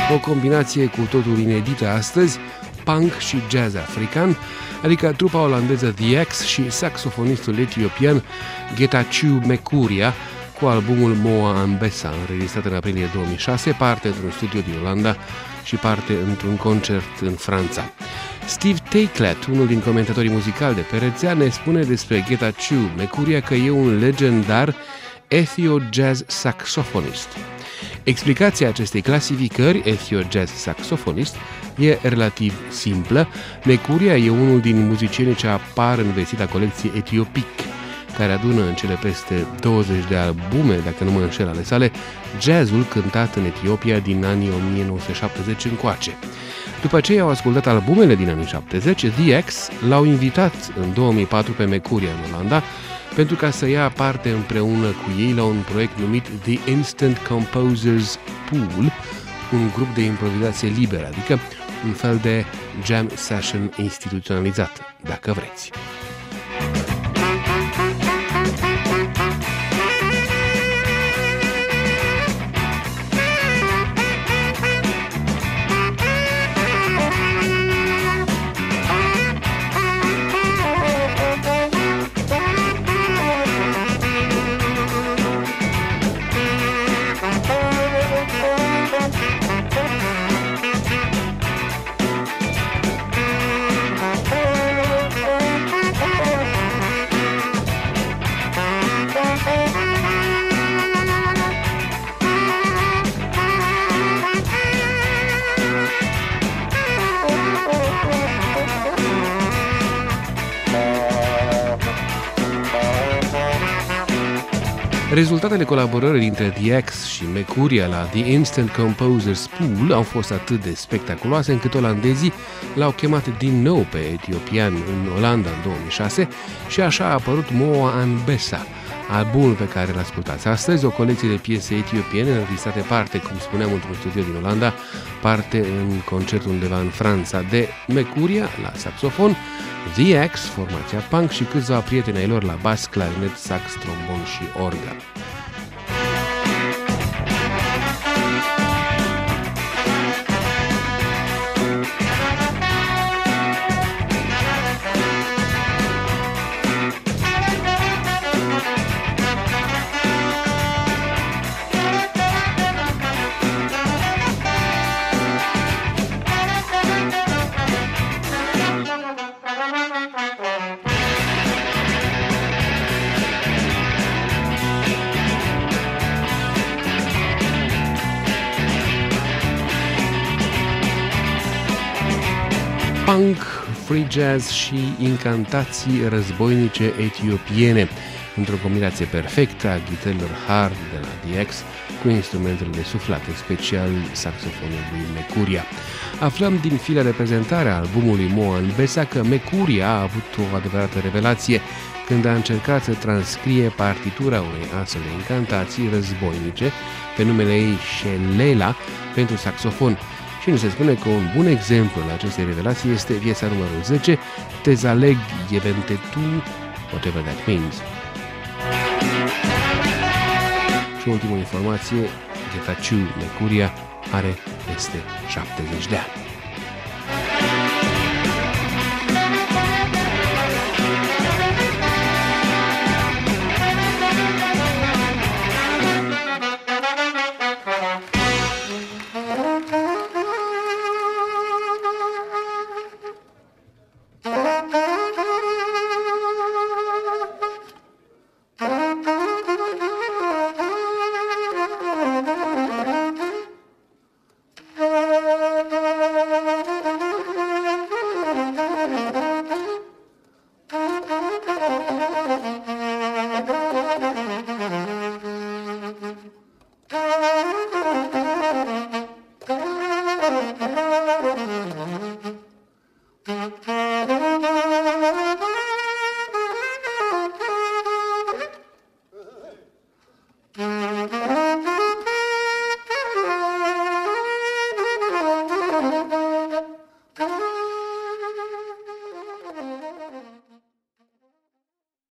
o combinație cu totul inedită astăzi, punk și jazz african, adică trupa olandeză The X și saxofonistul etiopian Getachew Mekuria cu albumul Moa Ambessa, înregistrat în aprilie 2006, parte într-un studio din Olanda și parte într-un concert în Franța. Steve Taiclet, unul din comentatorii muzicali de pe rețea, ne spune despre Getachew Mekuria că e un legendar ethio-jazz saxofonist. Explicația acestei clasificări, ethio-jazz saxofonist, e relativ simplă. Mekuria e unul din muzicienii ce apar în vestita colecție Etiopic, care adună în cele peste 20 de albume, dacă nu mă înșel ale sale, jazzul cântat în Etiopia din anii 1970 încoace. După ce au ascultat albumele din anii 70, The X l-au invitat în 2004 pe Mekuria în Olanda pentru ca să ia parte împreună cu ei la un proiect numit The Instant Composers Pool, un grup de improvizație liberă, adică un fel de jam session instituționalizat, dacă vreți. Rezultatele colaborării dintre The X și Mekuria la The Instant Composers Pool au fost atât de spectaculoase încât olandezii l-au chemat din nou pe etiopian în Olanda în 2006 și așa a apărut Moa Ambessa, albumul pe care îl ascultați astăzi, o colecție de piese etiopiene înregistrate parte, cum spuneam, într-un studio din Olanda, parte în concertul undeva în Franța, de Mekuria la saxofon, The X, formația punk și câțiva prieteni ai lor la bas, clarinet, sax, trombon și organ. Punk, free jazz și incantații războinice etiopiene, într-o combinație perfectă a ghitărilor hard de la The X cu instrumentele de suflat, în special saxofonul lui Mekuria. Aflăm din fila de prezentare a albumului Moa Ambessa că Mekuria a avut o adevărată revelație când a încercat să transcrie partitura unei astfel de incantații războinice pe numele ei Shelela pentru saxofon. Și ne se spune că un bun exemplu al acestei revelații este piesa numărul 10, Tezaleg Yeventetu, whatever that means. Și ultima informație, Getachew Mekuria are peste 70 de ani.